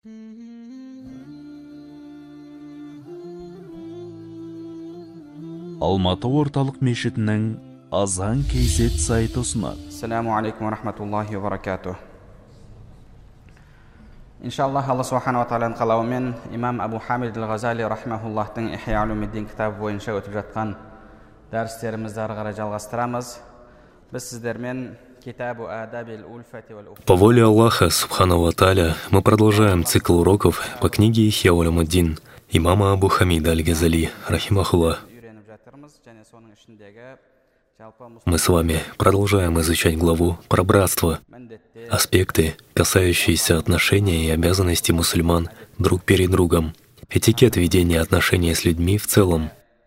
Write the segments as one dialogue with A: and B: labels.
A: Алматы орталық мешітінің азан кейзет сайты ұсынады.
B: Ассаламу алейкум ва рахматуллахи ва баракатух. Иншаллах, Алла субхана ва тағаланың қалауымен имам Абу Хамид аль-Ғазали рахмахуллахтың Ихия улумиддин кітабы бойынша өтіп жатқан дәрістерімізді ары қарай жалғастырамыз. Біз сіздермен китабу адабил ульфати вал уф.
C: По воле Аллаха субхану ва тааля мы продолжаем цикл уроков по книге Ихия улумиддин имама Абу Хамида аль-Газали рахимахуллах. Мы с вами продолжаем изучать главу про братство, аспекты, касающиеся отношений и обязанностей мусульман друг перед другом, этикет ведения отношений с людьми в целом.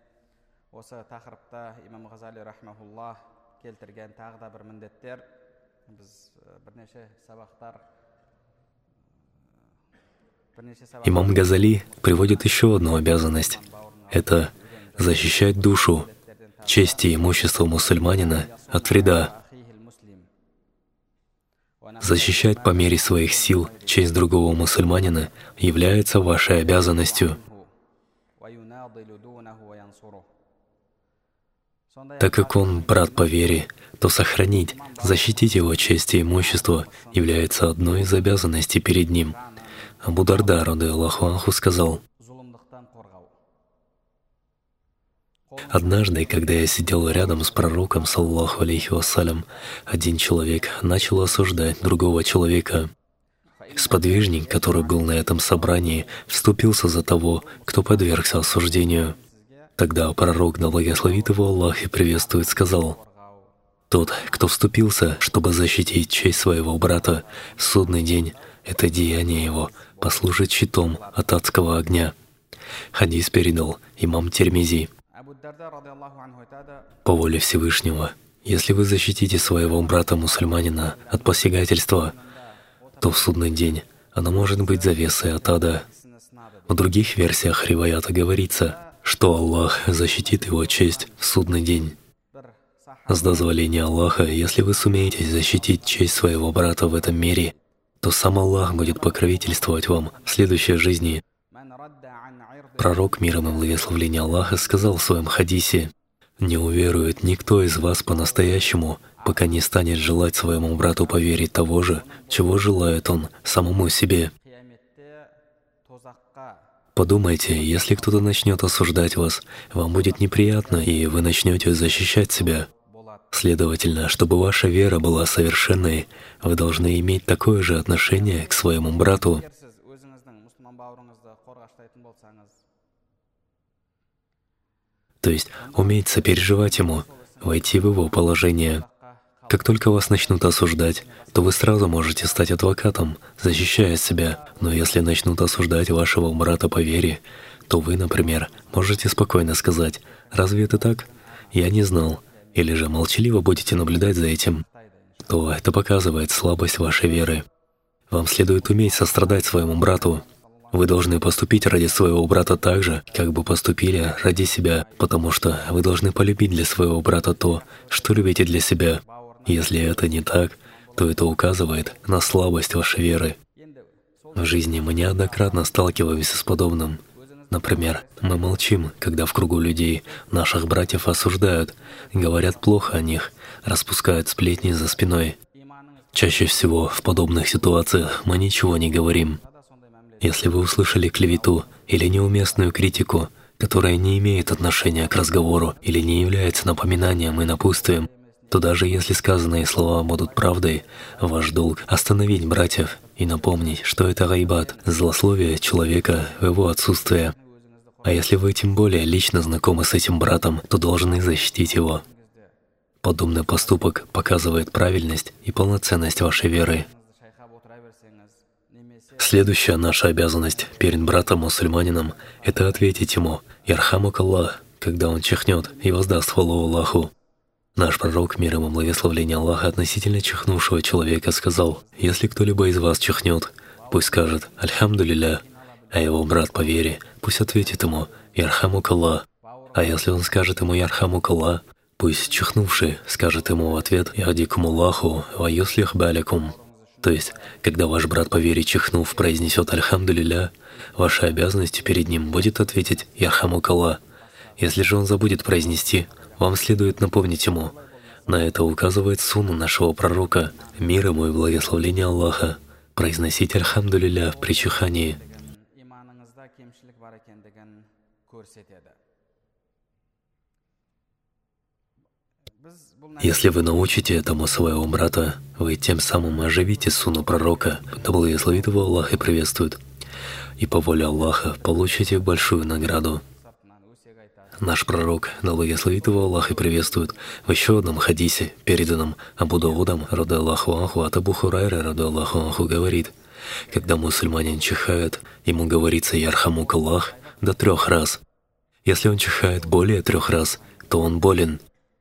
C: Имам Газали приводит еще одну обязанность — это защищать душу, честь и имущество мусульманина от вреда. Защищать по мере своих сил честь другого мусульманина является вашей обязанностью. Так как он брат по вере, то сохранить, защитить его честь и имущество является одной из обязанностей перед ним. Абу Дарда, ради Аллаху анху, сказал: «Однажды, когда я сидел рядом с пророком, саллаллаху алейхи вассалям, один человек начал осуждать другого человека. Сподвижник, который был на этом собрании, вступился за того, кто подвергся осуждению. Тогда пророк, да благословит его Аллах и приветствует, сказал: «Тот, кто вступился, чтобы защитить честь своего брата, в судный день, это деяние его послужит щитом от адского огня». Хадис передал имам Тирмизи. По воле Всевышнего, если вы защитите своего брата-мусульманина от посягательства, то в судный день оно может быть завесой от ада. В других версиях риваята говорится, что Аллах защитит его честь в судный день. С дозволения Аллаха, если вы сумеете защитить честь своего брата в этом мире, то сам Аллах будет покровительствовать вам в следующей жизни. Пророк, мир ему и благословение Аллаха, сказал в своем хадисе: «Не уверует никто из вас по-настоящему, пока не станет желать своему брату по вере того же, чего желает он самому себе». Подумайте, если кто-то начнет осуждать вас, вам будет неприятно, и вы начнете защищать себя. Следовательно, чтобы ваша вера была совершенной, вы должны иметь такое же отношение к своему брату. То есть уметь сопереживать ему, войти в его положение. Как только вас начнут осуждать, то вы сразу можете стать адвокатом, защищая себя. Но если начнут осуждать вашего брата по вере, то вы, например, можете спокойно сказать: «Разве это так? Я не знал». Или же молчаливо будете наблюдать за этим. То это показывает слабость вашей веры. Вам следует уметь сострадать своему брату. Вы должны поступить ради своего брата так же, как бы поступили ради себя, потому что вы должны полюбить для своего брата то, что любите для себя. Если это не так, то это указывает на слабость вашей веры. В жизни мы неоднократно сталкиваемся с подобным. Например, мы молчим, когда в кругу людей наших братьев осуждают, говорят плохо о них, распускают сплетни за спиной. Чаще всего в подобных ситуациях мы ничего не говорим. Если вы услышали клевету или неуместную критику, которая не имеет отношения к разговору или не является напоминанием и напутствием, то даже если сказанные слова будут правдой, ваш долг — остановить братьев и напомнить, что это гайбат, злословие человека в его отсутствие. А если вы тем более лично знакомы с этим братом, то должны защитить его. Подобный поступок показывает правильность и полноценность вашей веры. Следующая наша обязанность перед братом-мусульманином — это ответить ему «Ярхамук Аллах», когда он чихнет и воздаст хвалу Аллаху. Наш пророк, мир ему и благословение Аллаха, относительно чихнувшего человека сказал: «Если кто-либо из вас чихнет, пусть скажет «Альхамдулилля», а его брат по вере пусть ответит ему «Ярхамук Аллах». А если он скажет ему «Ярхамук Аллах», пусть чихнувший скажет ему в ответ «Яхдикум Аллаху ва юслих балякум». То есть, когда ваш брат по вере чихнув произнесет «Альхамдулилля», вашей обязанностью перед ним будет ответить «Ярхамукалла». Если же он забудет произнести, вам следует напомнить ему. На это указывает сунна нашего пророка, мир ему и благословление Аллаха, произносить «Альхамдулилля» при чихании. Если вы научите этому своего брата, вы тем самым оживите сунну пророка, да благословит его Аллах и приветствует, и по воле Аллаха получите большую награду. Наш пророк, да благословит его Аллах и приветствует, в еще одном хадисе, переданном Абу Даудом, ради Аллаху анху, от Абу Хурайры, ради Аллаху анху, говорит, когда мусульманин чихает, ему говорится «Ярхамукаллах» до 3 раз. Если он чихает более 3 раз, то он болен.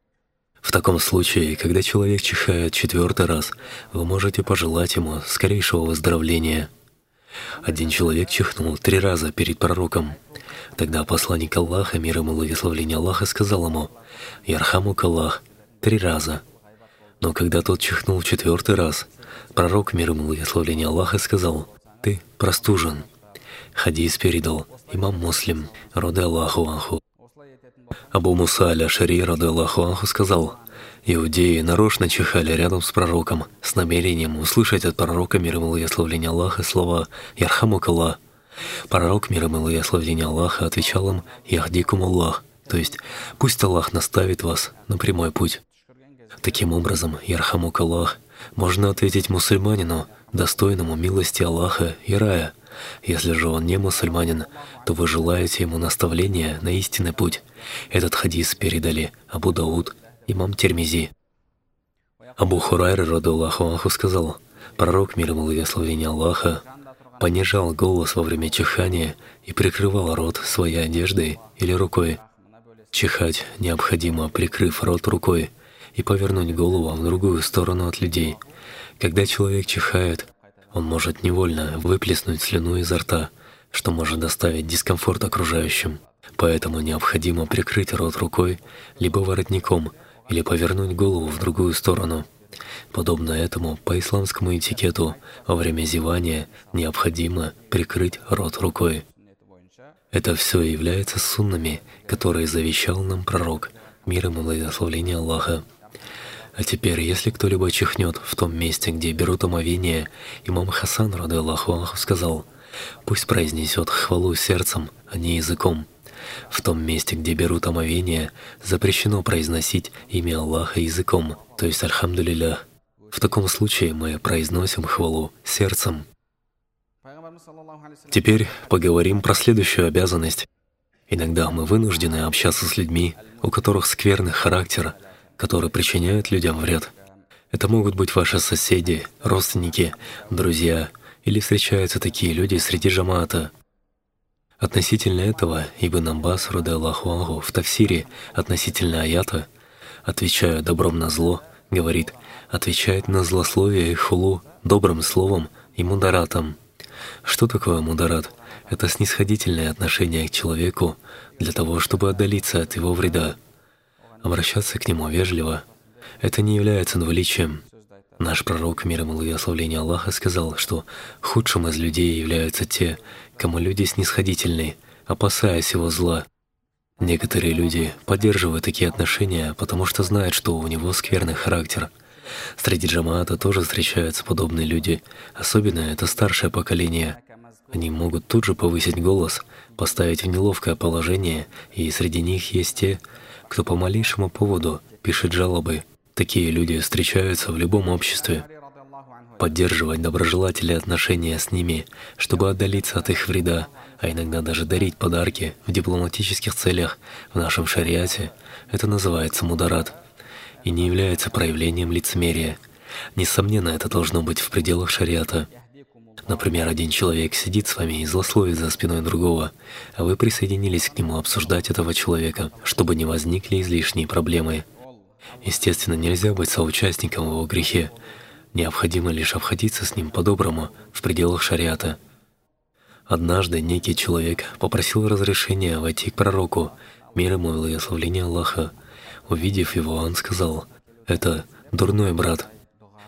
C: В таком случае, когда человек чихает 4-й раз, вы можете пожелать ему скорейшего выздоровления. Один человек чихнул 3 раза перед пророком. Тогда посланник Аллаха, мир ему и благословение Аллаха, сказал ему «Ярхамукаллах» 3 раза. Но когда тот чихнул 4-й раз, пророк, мир ему и благословение Аллаха, сказал «Ты простужен». Хадис передал имам Муслим, ради Аллаху анху. Абу Муса аль-Ашари, ради Аллаху анху, сказал, иудеи нарочно чихали рядом с пророком с намерением услышать от пророка, мир ему и благословение Аллаха, слова «Ярхамукаллах». Пророк, мир ему и благословение Аллаха, отвечал им «Яхдикумуллах», то есть «Пусть Аллах наставит вас на прямой путь». Таким образом, «Ярхамукаллах» можно ответить мусульманину, достойному милости Аллаха и рая. Если же он не мусульманин, то вы желаете ему наставления на истинный путь. Этот хадис передали Абу Дауд, имам Тирмизи. Абу Хурайра, ради Аллаху анху, сказал, пророк, мир ему и благословение Аллаха, понижал голос во время чихания и прикрывал рот своей одеждой или рукой. Чихать необходимо, прикрыв рот рукой, и повернуть голову в другую сторону от людей. Когда человек чихает, он может невольно выплеснуть слюну изо рта, что может доставить дискомфорт окружающим. Поэтому необходимо прикрыть рот рукой, либо воротником, или повернуть голову в другую сторону. Подобно этому, по исламскому этикету, во время зевания необходимо прикрыть рот рукой. Это все является суннами, которые завещал нам пророк, мир ему и благословение Аллаха. А теперь, если кто-либо чихнет в том месте, где берут омовение, имам Хасан, ради Аллаху анху, сказал, пусть произнесет хвалу сердцем, а не языком. В том месте, где берут омовение, запрещено произносить имя Аллаха языком, то есть «Альхамдулилля». В таком случае мы произносим хвалу сердцем. Теперь поговорим про следующую обязанность. Иногда мы вынуждены общаться с людьми, у которых скверный характер, которые причиняют людям вред. Это могут быть ваши соседи, родственники, друзья, или встречаются такие люди среди джамаата. Относительно этого Ибн Аббас, ради Аллаху анху, в тафсире относительно аята, отвечая добром на зло, говорит, отвечает на злословие и хулу добрым словом и мударатом. Что такое мударат? Это снисходительное отношение к человеку для того, чтобы отдалиться от его вреда. Обращаться к нему вежливо — это не является двуличием. Наш пророк, мир ему и благословение Аллаха, сказал, что худшим из людей являются те, кому люди снисходительны, опасаясь его зла. Некоторые люди поддерживают такие отношения, потому что знают, что у него скверный характер. Среди джамаата тоже встречаются подобные люди, особенно это старшее поколение. Они могут тут же повысить голос, поставить в неловкое положение, и среди них есть те, кто по малейшему поводу пишет жалобы. Такие люди встречаются в любом обществе. Поддерживать доброжелательные отношения с ними, чтобы отдалиться от их вреда, а иногда даже дарить подарки в дипломатических целях в нашем шариате, это называется мударат и не является проявлением лицемерия. Несомненно, это должно быть в пределах шариата. Например, один человек сидит с вами и злословит за спиной другого, а вы присоединились к нему обсуждать этого человека, чтобы не возникли излишние проблемы. Естественно, нельзя быть соучастником в его грехе. Необходимо лишь обходиться с ним по-доброму в пределах шариата. Однажды некий человек попросил разрешения войти к пророку, мир ему и благословение Аллаха. Увидев его, он сказал: «Это дурной брат».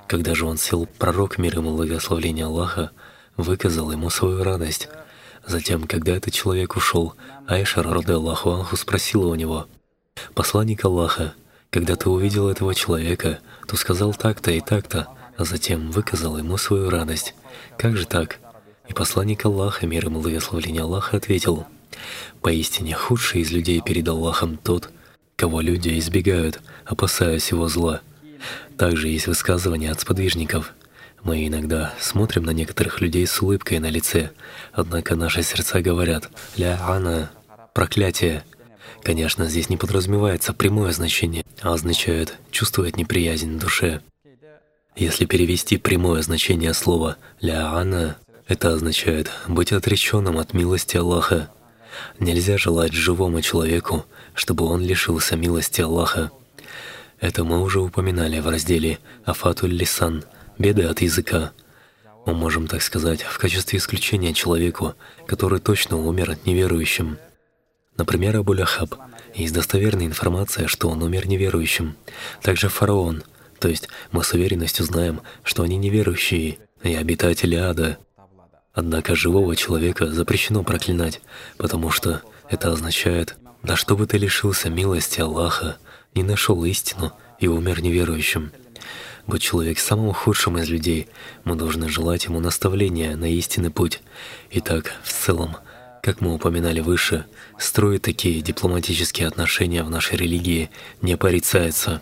C: Когда же он сел, пророк, мир ему благословления Аллаха, выказал ему свою радость. Затем, когда этот человек ушел, Айша, ради Аллаху анху, спросила у него: «Посланник Аллаха, когда ты увидел этого человека, то сказал так-то и так-то, а затем выказал ему свою радость. Как же так?» И посланник Аллаха, мир ему благословления Аллаха, ответил: «Поистине худший из людей перед Аллахом тот, кого люди избегают, опасаясь его зла». Также есть высказывания от сподвижников. Мы иногда смотрим на некоторых людей с улыбкой на лице, однако наши сердца говорят «ля-ана» — «проклятие». Конечно, здесь не подразумевается прямое значение, а означает «чувствовать неприязнь в душе». Если перевести прямое значение слова «ля-ана», это означает быть отреченным от милости Аллаха. Нельзя желать живому человеку, чтобы он лишился милости Аллаха. Это мы уже упоминали в разделе «Афатуль лисан» — «Беды от языка». Мы можем так сказать в качестве исключения человеку, который точно умер неверующим. Например, Абу-Лахаб. Есть достоверная информация, что он умер неверующим. Также фараон. То есть мы с уверенностью знаем, что они неверующие и обитатели ада. Однако живого человека запрещено проклинать, потому что это означает: «Да чтобы ты лишился милости Аллаха, не нашел истину и умер неверующим». Будь человек самым худшим из людей, мы должны желать ему наставления на истинный путь. Итак, в целом, как мы упоминали выше, строить такие дипломатические отношения в нашей религии не порицается.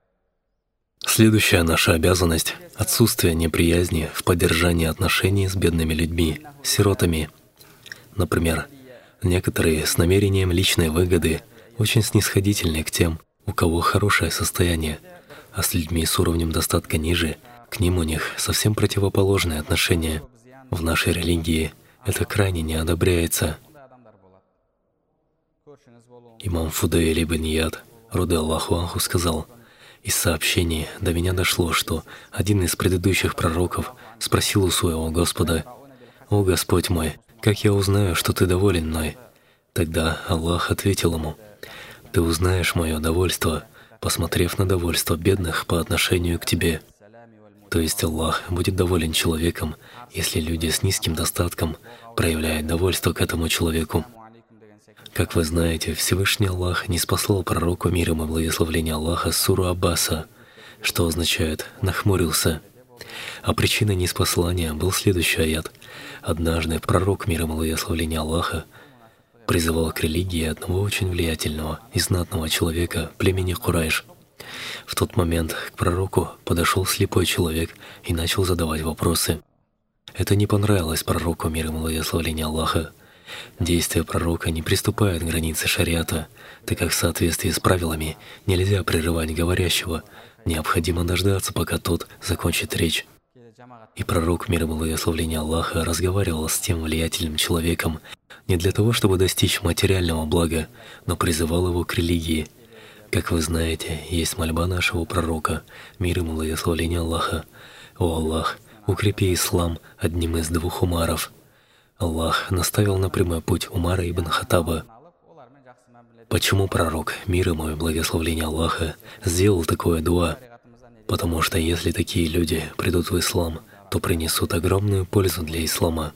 C: Следующая наша обязанность — отсутствие неприязни в поддержании отношений с бедными людьми, сиротами. Например, некоторые с намерением личной выгоды очень снисходительны к тем, у кого хорошее состояние, а с людьми с уровнем достатка ниже, к ним у них совсем противоположное отношение. В нашей религии это крайне не одобряется. Имам Фудейль ибн Ияд, ради Аллаху анху, сказал: «Из сообщений до меня дошло, что один из предыдущих пророков спросил у своего Господа: „О Господь мой, как я узнаю, что Ты доволен мной?“ Тогда Аллах ответил ему: „Ты узнаешь мое довольство, посмотрев на довольство бедных по отношению к тебе“». То есть Аллах будет доволен человеком, если люди с низким достатком проявляют довольство к этому человеку. Как вы знаете, Всевышний Аллах ниспослал пророку, мир ему и благословление Аллаха, суру Аббаса, что означает «нахмурился». А причиной ниспослания был следующий аят. Однажды пророк, мир ему и благословление Аллаха, призывал к религии одного очень влиятельного и знатного человека племени Курайш. В тот момент к пророку подошел слепой человек и начал задавать вопросы. Это не понравилось пророку, мир ему и благословление Аллаха. Действия пророка не приступают к границе шариата, так как в соответствии с правилами нельзя прерывать говорящего, необходимо дождаться, пока тот закончит речь. И пророк, мир ему и благословление Аллаха, разговаривал с тем влиятельным человеком не для того, чтобы достичь материального блага, но призывал его к религии. Как вы знаете, есть мольба нашего пророка, мир ему и благословление Аллаха: «О Аллах, укрепи ислам одним из двух Умаров». Аллах наставил на прямой путь Умара ибн Хаттаба. Почему пророк, мир ему и благословление Аллаха, сделал такое дуа? Потому что если такие люди придут в ислам, то принесут огромную пользу для ислама.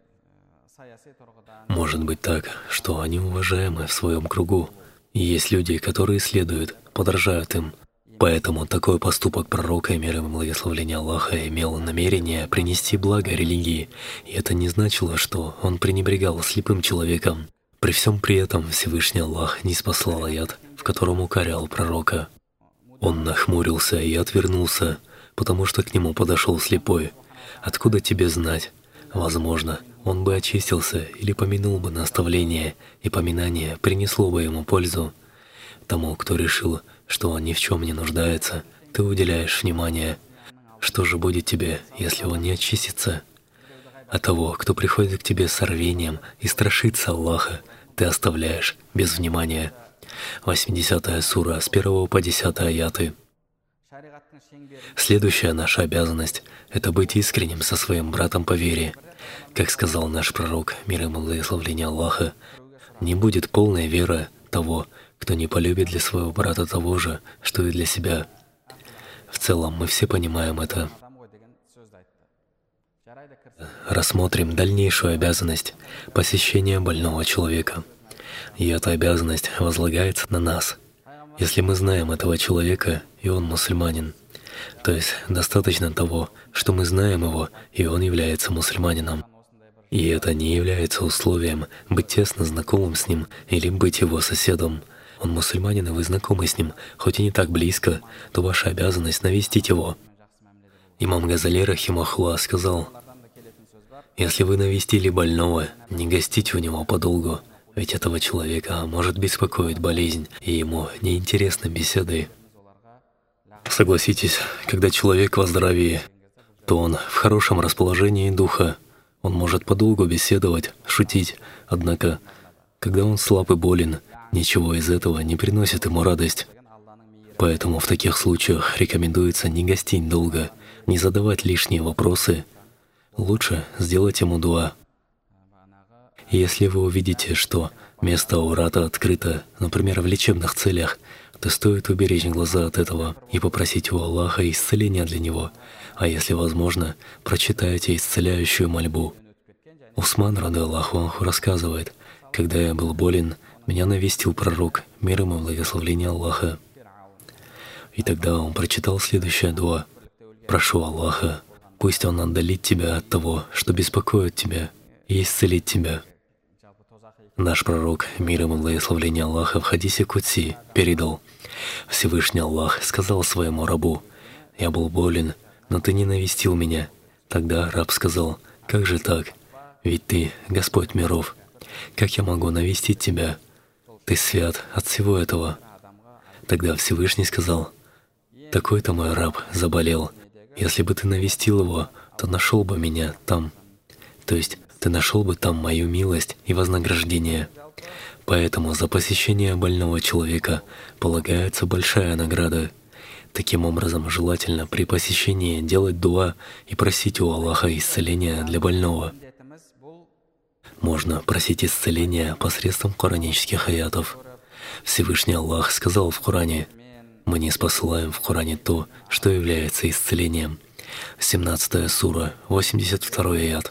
C: Может быть так, что они уважаемы в своем кругу, и есть люди, которые следуют, подражают им. Поэтому такой поступок пророка, мир ему и благословление Аллаха, имел намерение принести благо религии, и это не значило, что он пренебрегал слепым человеком. При всем при этом Всевышний Аллах ниспослал аят, в котором укорял пророка. Он нахмурился и отвернулся, потому что к нему подошел слепой. Откуда тебе знать? Возможно, он бы очистился или помянул бы наставление, и поминание принесло бы ему пользу. Тому, кто решил, что он ни в чем не нуждается, ты уделяешь внимание. Что же будет тебе, если он не очистится? А того, кто приходит к тебе с рвением и страшится Аллаха, ты оставляешь без внимания. 80-я сура, с 1 по 10 аяты. Следующая наша обязанность — это быть искренним со своим братом по вере. Как сказал наш пророк, мир ему и благословление Аллаха, не будет полной веры того, кто не полюбит для своего брата того же, что и для себя. В целом мы все понимаем это. Рассмотрим дальнейшую обязанность посещения больного человека. И эта обязанность возлагается на нас. Если мы знаем этого человека, и он мусульманин, то есть достаточно того, что мы знаем его, и он является мусульманином. И это не является условием быть тесно знакомым с ним или быть его соседом. Он мусульманин, и вы знакомы с ним, хоть и не так близко, то ваша обязанность навестить его. Имам Газали рахимахуллах сказал: если вы навестили больного, не гостите у него подолгу, ведь этого человека может беспокоить болезнь, и ему неинтересны беседы. Согласитесь, когда человек во здравии, то он в хорошем расположении духа, он может подолгу беседовать, шутить, однако, когда он слаб и болен, ничего из этого не приносит ему радость. Поэтому в таких случаях рекомендуется не гостить долго, не задавать лишние вопросы. Лучше сделать ему дуа. Если вы увидите, что место аурата открыто, например, в лечебных целях, то стоит уберечь глаза от этого и попросить у Аллаха исцеления для него. А если возможно, прочитайте исцеляющую мольбу. Усман, рады Аллаху анху, рассказывает: когда я был болен, меня навестил пророк, мир ему и благословение Аллаха. И тогда он прочитал следующее дуа: «Прошу Аллаха, пусть Он отдалит тебя от того, что беспокоит тебя, и исцелит тебя». Наш пророк, мир ему и благословение Аллаха, в хадисе Кудси передал: Всевышний Аллах сказал своему рабу: «Я был болен, но ты не навестил меня». Тогда раб сказал: «Как же так? Ведь ты Господь миров. Как я могу навестить тебя? Ты свят от всего этого». Тогда Всевышний сказал: «Такой-то мой раб заболел. Если бы ты навестил его, то нашел бы меня там». То есть ты нашел бы там мою милость и вознаграждение. Поэтому за посещение больного человека полагается большая награда. Таким образом, желательно при посещении делать дуа и просить у Аллаха исцеления для больного. Можно просить исцеления посредством коранических аятов. Всевышний Аллах сказал в Коране: «Мы не спосылаем в Коране то, что является исцелением». 17 сура, 82 аят.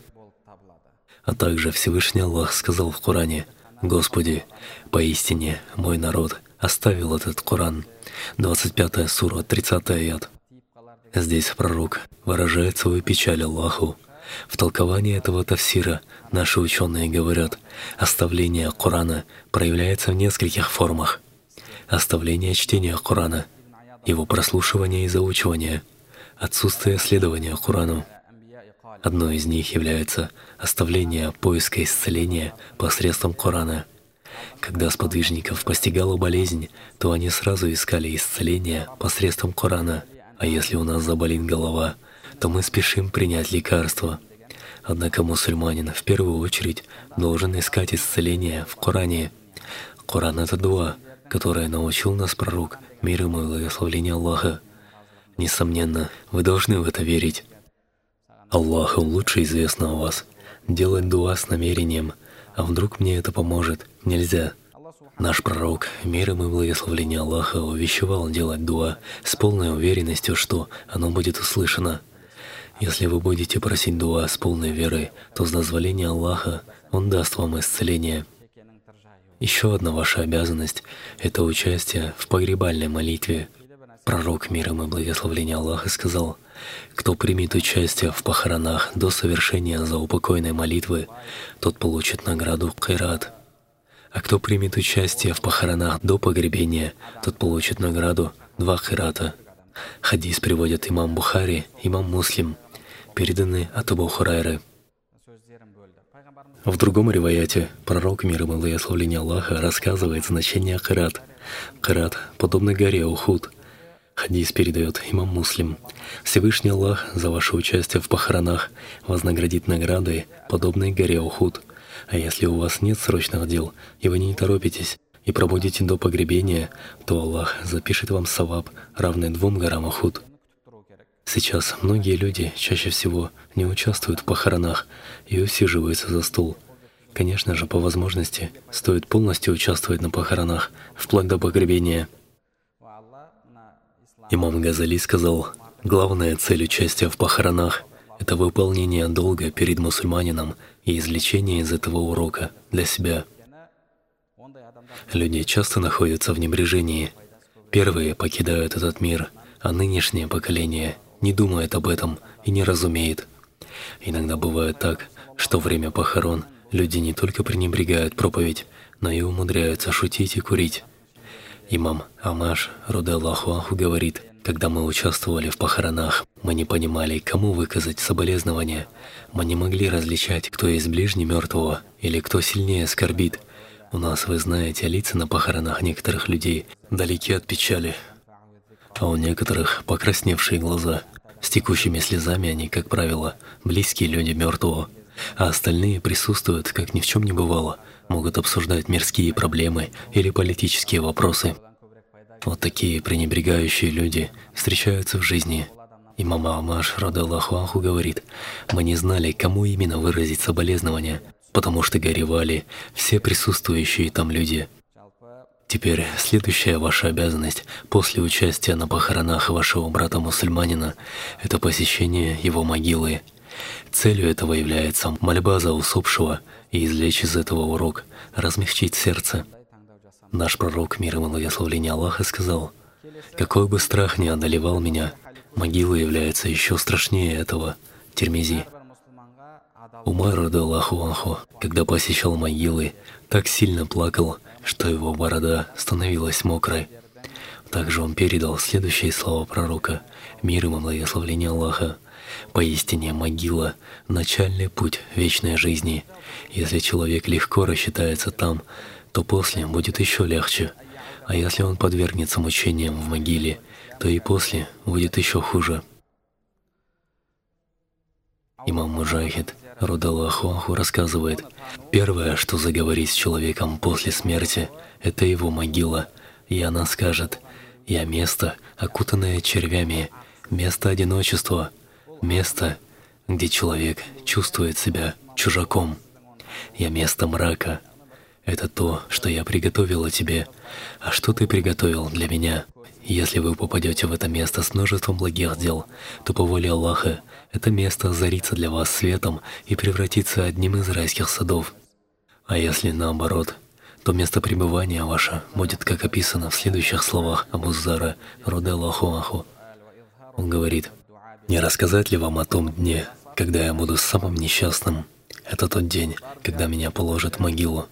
C: А также Всевышний Аллах сказал в Коране: «Господи, поистине мой народ оставил этот Коран». 25 сура, 30 аят. Здесь пророк выражает свою печаль Аллаху. В толковании этого тафсира наши ученые говорят: оставление Корана проявляется в нескольких формах. Оставление чтения Корана, его прослушивание и заучивание, отсутствие следования Корану. Одной из них является оставление поиска исцеления посредством Корана. Когда сподвижников постигала болезнь, то они сразу искали исцеление посредством Корана. А если у нас заболит голова, то мы спешим принять лекарство. Однако мусульманин в первую очередь должен искать исцеление в Коране. Коран — это дуа, которое научил нас пророк, мир ему и благословение Аллаха. Несомненно, вы должны в это верить. Аллаху лучше известно о вас. Делать дуа с намерением, а вдруг мне это поможет, нельзя. Наш пророк, мир ему и благословение Аллаха, увещевал делать дуа с полной уверенностью, что оно будет услышано. Если вы будете просить дуа с полной верой, то с дозволения Аллаха Он даст вам исцеление. Еще одна ваша обязанность — это участие в погребальной молитве. Пророк, мир ему и благословение Аллаха, сказал: «Кто примет участие в похоронах до совершения заупокойной молитвы, тот получит награду кайрат. А кто примет участие в похоронах до погребения, тот получит награду 2 кайрата». Хадис приводят имам Бухари, имам Муслим, переданы от Абу Хурайры. В другом риваяте пророк, мир ему и благословение Аллаха, рассказывает значение кайрат. Кайрат подобно горе Ухуд. Хадис передает имам Муслим: «Всевышний Аллах за ваше участие в похоронах вознаградит наградой, подобной горе Ухуд. А если у вас нет срочных дел, и вы не торопитесь, и пробудете до погребения, то Аллах запишет вам саваб, равный 2 горам Ухуд». Сейчас многие люди чаще всего не участвуют в похоронах и усиживаются за стол. Конечно же, по возможности стоит полностью участвовать на похоронах, вплоть до погребения. Имам Газали сказал: «Главная цель участия в похоронах — Это выполнение долга перед мусульманином и извлечение из этого урока для себя. Люди часто находятся в небрежении. Первые покидают этот мир, а нынешнее поколение не думает об этом и не разумеет. Иногда бывает так, что во время похорон люди не только пренебрегают проповедь, но и умудряются шутить и курить. Имам Амаш, рода Аллаху Анху, говорит: когда мы участвовали в похоронах, мы не понимали, кому выказать соболезнования. Мы не могли различать, кто есть ближний мертвого или кто сильнее скорбит. У нас, вы знаете, лица на похоронах некоторых людей далеки от печали, а у некоторых покрасневшие глаза. С текущими слезами они, как правило, близкие люди мертвого, а остальные присутствуют, как ни в чем не бывало, могут обсуждать мирские проблемы или политические вопросы. Вот такие пренебрегающие люди встречаются в жизни. Имам Амаш, рода Аллаху Анху, говорит: мы не знали, кому именно выразить соболезнования, потому что горевали все присутствующие там люди. Теперь следующая ваша обязанность после участия на похоронах вашего брата-мусульманина — это посещение его могилы. Целью этого является мольба за усопшего и извлечь из этого урок, размягчить сердце. Наш пророк, мир ему и благословение Аллаха, сказал: «Какой бы страх ни одолевал меня, могила является еще страшнее этого». Тирмизи. Умар, рода Аллаху Анху, когда посещал могилы, так сильно плакал, что его борода становилась мокрой. Также он передал следующие слова пророка, мир ему и благословение Аллаха: «Поистине могила — начальный путь вечной жизни. Если человек легко рассчитается там, то после будет еще легче, а если он подвергнется мучениям в могиле, то и после будет еще хуже». Имам Муджахид, рода Аллаху Анху, рассказывает: первое, что заговорит с человеком после смерти, это его могила, и она скажет: «Я место, окутанное червями, место одиночества, место, где человек чувствует себя чужаком. Я место мрака. Это то, что я приготовила тебе. А что ты приготовил для меня? Если вы попадете в это место с множеством благих дел, то по воле Аллаха это место озарится для вас светом и превратится одним из райских садов. А если наоборот, то место пребывания ваше будет, как описано в следующих словах Абу Зара, рода Аллаху Анху. Он говорит: «Не рассказать ли вам о том дне, когда я буду самым несчастным? Это тот день, когда меня положат в могилу».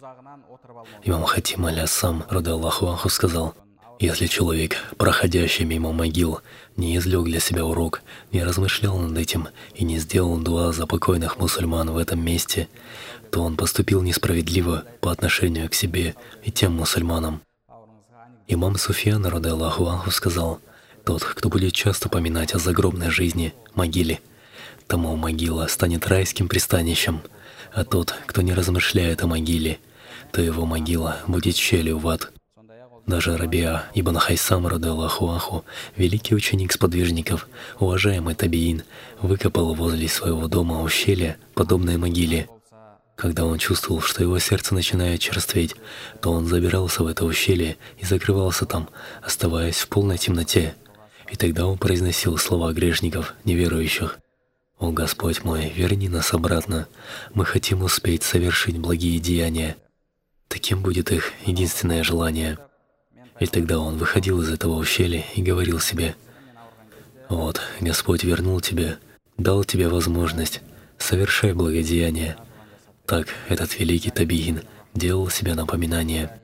C: Имам Хатим аль-Ассам, рода Аллаху Анху, сказал: «Если человек, проходящий мимо могил, не извлек для себя урок, не размышлял над этим и не сделал дуа за покойных мусульман в этом месте, то он поступил несправедливо по отношению к себе и тем мусульманам». Имам Суфьян, рода Аллаху Анху, сказал: «Тот, кто будет часто поминать о загробной жизни, могиле, тому могила станет райским пристанищем, а тот, кто не размышляет о могиле, то его могила будет щелью в ад». Даже Рабиа ибн Хайсам, рода Аллаху Анху, великий ученик сподвижников, уважаемый табиин, выкопал возле своего дома ущелье, подобное могиле. Когда он чувствовал, что его сердце начинает черстветь, то он забирался в это ущелье и закрывался там, оставаясь в полной темноте. И тогда он произносил слова грешников, неверующих: «О Господь мой, верни нас обратно, мы хотим успеть совершить благие деяния». Таким будет их единственное желание. И тогда он выходил из этого ущелья и говорил себе: «Вот, Господь вернул тебя, дал тебе возможность, совершай благодеяние». Так этот великий табиин делал себе напоминание.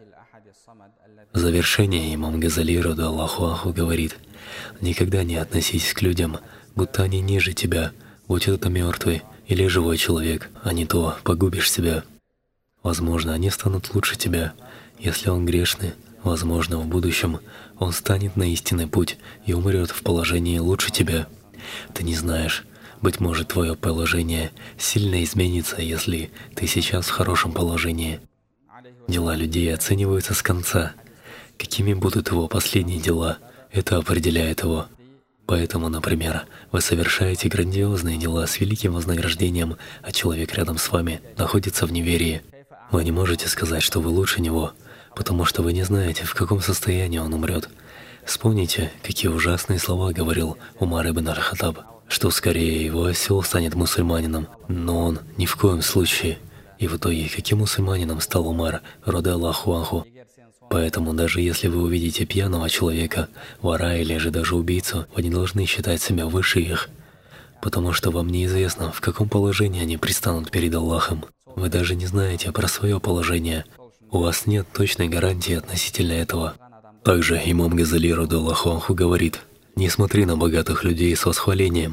C: В завершение имам Газали, рода Аллаху Анху, говорит: «Никогда не относись к людям, будто они ниже тебя, будь это мертвый или живой человек, а не то погубишь себя. Возможно, они станут лучше тебя. Если он грешный, возможно, в будущем он станет на истинный путь и умрет в положении лучше тебя. Ты не знаешь, быть может, твое положение сильно изменится, если ты сейчас в хорошем положении. Дела людей оцениваются с конца. Какими будут его последние дела, это определяет его. Поэтому, например, вы совершаете грандиозные дела с великим вознаграждением, а человек рядом с вами находится в неверии. Вы не можете сказать, что вы лучше него, потому что вы не знаете, в каком состоянии он умрет. Вспомните, какие ужасные слова говорил Умар ибн аль-Хаттаб: что скорее его осел станет мусульманином, но он ни в коем случае. И в итоге, каким мусульманином стал Умар, рода Аллаху анху. Поэтому даже если вы увидите пьяного человека, вора или же даже убийцу, вы не должны считать себя выше их, потому что вам неизвестно, в каком положении они предстанут перед Аллахом. Вы даже не знаете про свое положение. У вас нет точной гарантии относительно этого. Также имам Газали, рода Аллаху анху, говорит: «Не смотри на богатых людей с восхвалением.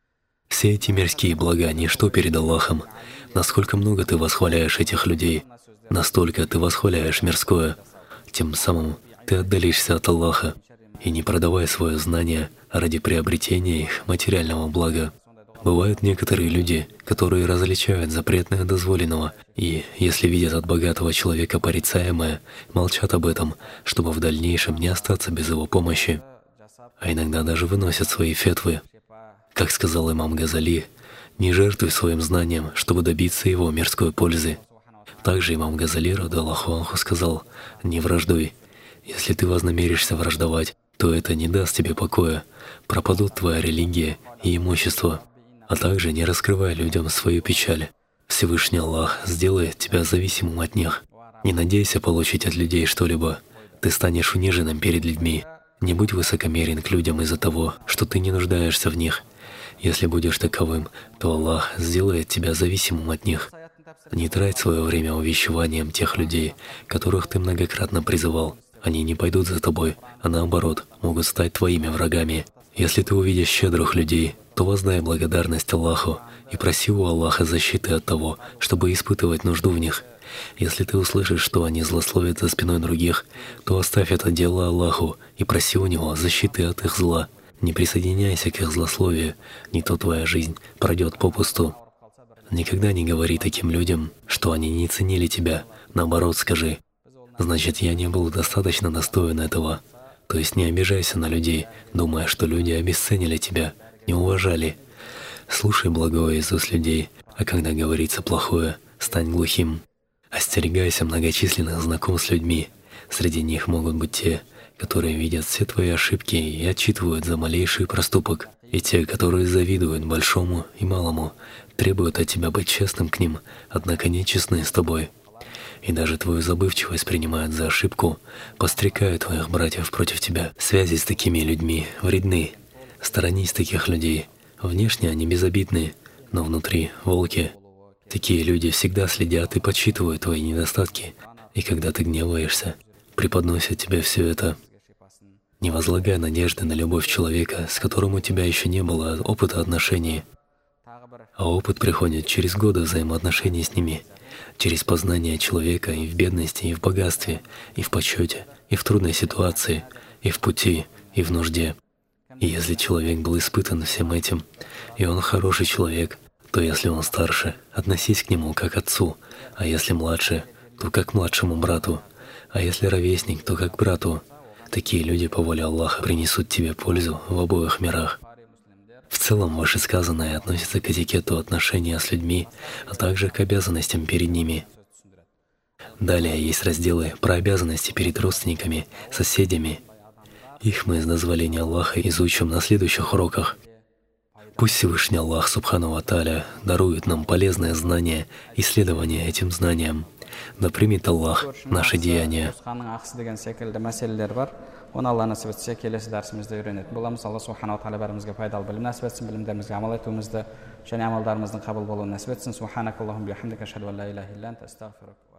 C: Все эти мирские блага — ничто перед Аллахом. Насколько много ты восхваляешь этих людей, настолько ты восхваляешь мирское. Тем самым ты отдалишься от Аллаха. И не продавай свое знание ради приобретения их материального блага». Бывают некоторые люди, которые различают запретное от дозволенного, и, если видят от богатого человека порицаемое, молчат об этом, чтобы в дальнейшем не остаться без его помощи. А иногда даже выносят свои фетвы. Как сказал имам Газали, не жертвуй своим знанием, чтобы добиться его мирской пользы. Также имам Газали, рода Аллаху анху, сказал: не враждуй. Если ты вознамеришься враждовать, то это не даст тебе покоя, пропадут твоя религия и имущество. А также не раскрывай людям свою печаль. Всевышний Аллах сделает тебя зависимым от них. Не надейся получить от людей что-либо. Ты станешь униженным перед людьми. Не будь высокомерен к людям из-за того, что ты не нуждаешься в них. Если будешь таковым, то Аллах сделает тебя зависимым от них. Не трать свое время увещеванием тех людей, которых ты многократно призывал. Они не пойдут за тобой, а наоборот, могут стать твоими врагами. Если ты увидишь щедрых людей, то воздай благодарность Аллаху и проси у Аллаха защиты от того, чтобы испытывать нужду в них. Если ты услышишь, что они злословят за спиной других, то оставь это дело Аллаху и проси у Него защиты от их зла. Не присоединяйся к их злословию, не то твоя жизнь пройдет попусту. Никогда не говори таким людям, что они не ценили тебя. Наоборот, скажи: «Значит, я не был достаточно достоин этого». То есть не обижайся на людей, думая, что люди обесценили тебя, не уважали. Слушай благое из уст людей, а когда говорится плохое, стань глухим. Остерегайся многочисленных знакомств с людьми. Среди них могут быть те, которые видят все твои ошибки и отчитывают за малейший проступок, и те, которые завидуют большому и малому, требуют от тебя быть честным к ним, однако не честны с тобой. И даже твою забывчивость принимают за ошибку, подстрекая твоих братьев против тебя. Связи с такими людьми вредны. Сторонись таких людей. Внешне они безобидны, но внутри — волки. Такие люди всегда следят и подсчитывают твои недостатки, и когда ты гневаешься, преподносят тебе все это. Не возлагай надежды на любовь человека, с которым у тебя еще не было опыта отношений. А опыт приходит через годы взаимоотношений с ними, через познание человека и в бедности, и в богатстве, и в почете, и в трудной ситуации, и в пути, и в нужде. И если человек был испытан всем этим, и он хороший человек, то если он старше, относись к нему как к отцу, а если младше, то как к младшему брату, а если ровесник, то как к брату. Такие люди по воле Аллаха принесут тебе пользу в обоих мирах. В целом, вышесказанное относится к этикету отношения с людьми, а также к обязанностям перед ними. Далее есть разделы про обязанности перед родственниками, соседями. Их мы из дозволения Аллаха изучим на следующих уроках. Пусть Всевышний Аллах Субхану ва Тааля дарует нам полезное знание и следование этим знаниям. Да примет Аллах наши деяния.
B: Оны Алла насип етсе, келесі дәрісімізде үйренетін боламыз. Алла Субханаху ва Тааля бәрімізге пайдалы білім нәсіп етсін, білімдерімізге амал етуімізді және амалдарымыздың қабыл болуын нәсіп етсін. Субханакаллахумма бихамдика, ашһаду ан ла илаха илля анта, астағфирука.